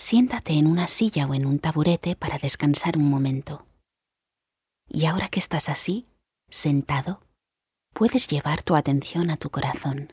Siéntate en una silla o en un taburete para descansar un momento. Y ahora que estás así, sentado, puedes llevar tu atención a tu corazón.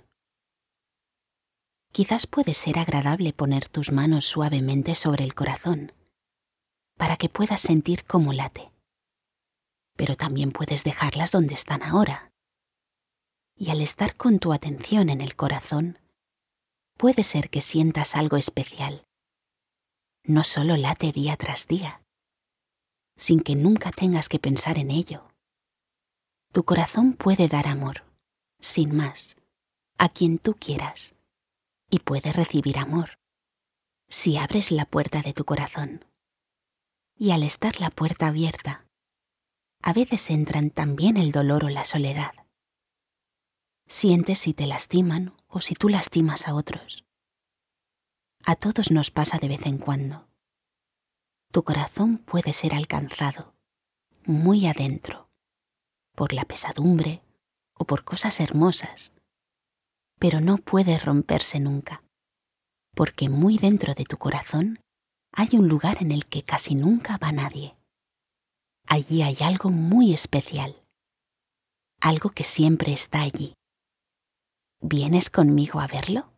Quizás puede ser agradable poner tus manos suavemente sobre el corazón, para que puedas sentir cómo late. Pero también puedes dejarlas donde están ahora. Y al estar con tu atención en el corazón, puede ser que sientas algo especial. No solo late día tras día, sin que nunca tengas que pensar en ello. Tu corazón puede dar amor, sin más, a quien tú quieras, y puede recibir amor, si abres la puerta de tu corazón. Y al estar la puerta abierta, a veces entran también el dolor o la soledad. Sientes si te lastiman o si tú lastimas a otros. A todos nos pasa de vez en cuando. Tu corazón puede ser alcanzado, muy adentro, por la pesadumbre o por cosas hermosas, pero no puede romperse nunca, porque muy dentro de tu corazón hay un lugar en el que casi nunca va nadie. Allí hay algo muy especial, algo que siempre está allí. ¿Vienes conmigo a verlo?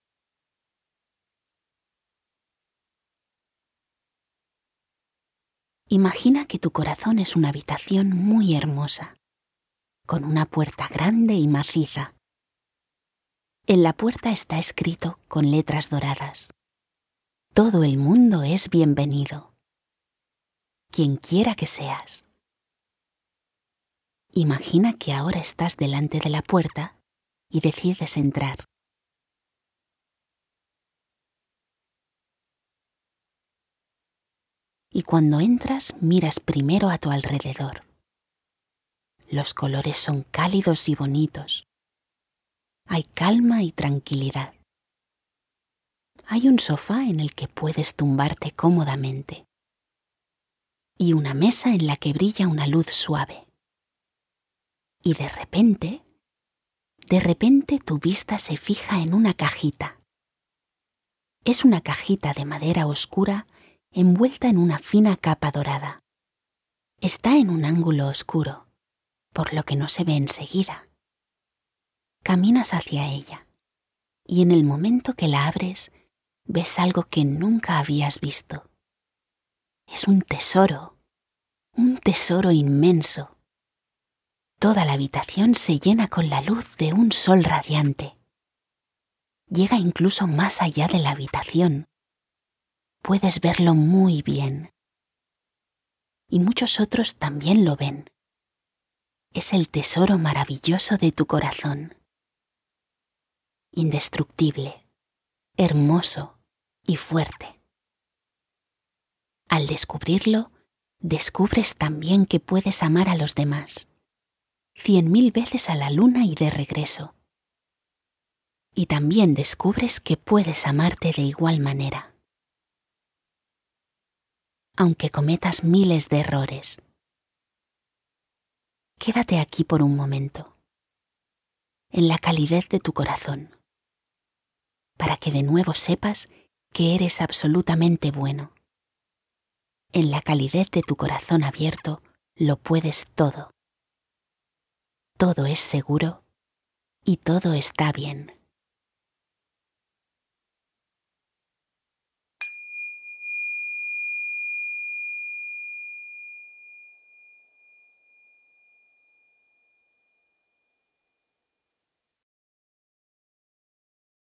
Imagina que tu corazón es una habitación muy hermosa, con una puerta grande y maciza. En la puerta está escrito con letras doradas: todo el mundo es bienvenido, quien quiera que seas. Imagina que ahora estás delante de la puerta y decides entrar. Y cuando entras, miras primero a tu alrededor. Los colores son cálidos y bonitos. Hay calma y tranquilidad. Hay un sofá en el que puedes tumbarte cómodamente. Y una mesa en la que brilla una luz suave. Y de repente tu vista se fija en una cajita. Es una cajita de madera oscura envuelta en una fina capa dorada. Está en un ángulo oscuro, por lo que no se ve enseguida. Caminas hacia ella, y en el momento que la abres, ves algo que nunca habías visto. Es un tesoro inmenso. Toda la habitación se llena con la luz de un sol radiante. Llega incluso más allá de la habitación. Puedes verlo muy bien. Y muchos otros también lo ven. Es el tesoro maravilloso de tu corazón. Indestructible, hermoso y fuerte. Al descubrirlo, descubres también que puedes amar a los demás, 100.000 veces a la luna y de regreso. Y también descubres que puedes amarte de igual manera. Aunque cometas miles de errores. Quédate aquí por un momento, en la calidez de tu corazón, para que de nuevo sepas que eres absolutamente bueno. En la calidez de tu corazón abierto lo puedes todo. Todo es seguro y todo está bien.